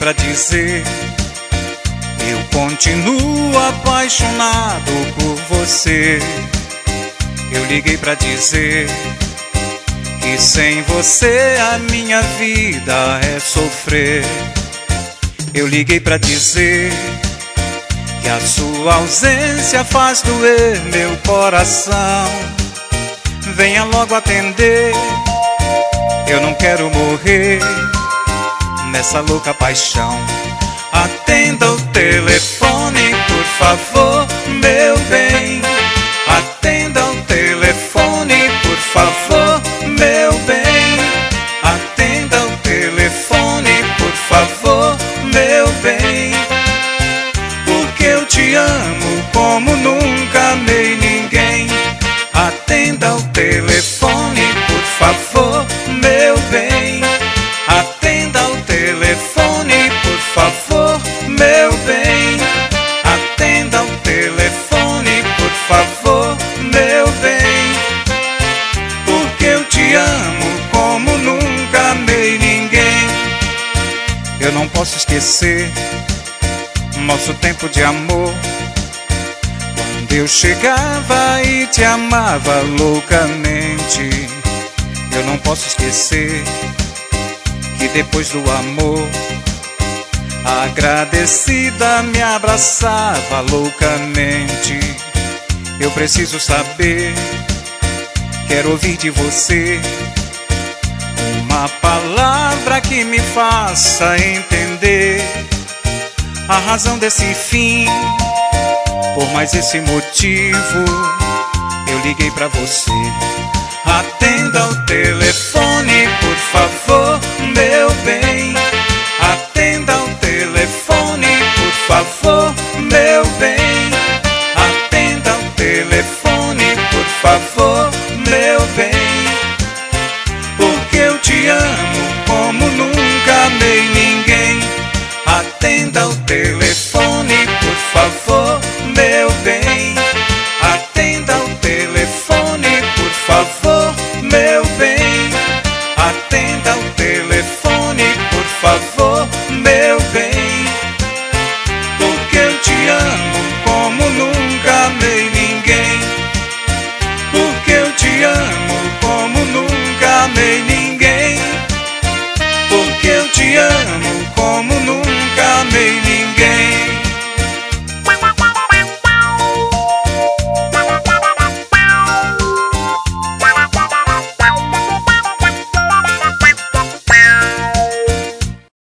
pra dizer: eu continuo apaixonado por você. Eu liguei pra dizer que sem você a minha vida é sofrer. Eu liguei pra dizer que a sua ausência faz doer meu coração. Venha logo atender, eu não quero morrer nessa louca paixão. Atenda o telefone, por favor, meu bem. Atenda o telefone, por favor, meu bem. Atenda o telefone, por favor, meu bem. Porque eu te amo como nunca amei ninguém. Atenda o telefone, por favor, meu bem. Atenda o telefone, por favor, meu bem. Atenda o telefone, por favor, meu bem. Porque eu te amo como nunca amei ninguém. Eu não posso esquecer nosso tempo de amor, quando eu chegava e te amava loucamente. Eu não posso esquecer que depois do amor, agradecida, me abraçava loucamente. Eu preciso saber, quero ouvir de você uma palavra que me faça entender a razão desse fim. Por mais esse motivo, eu liguei pra você. Atenda o telefone, por favor,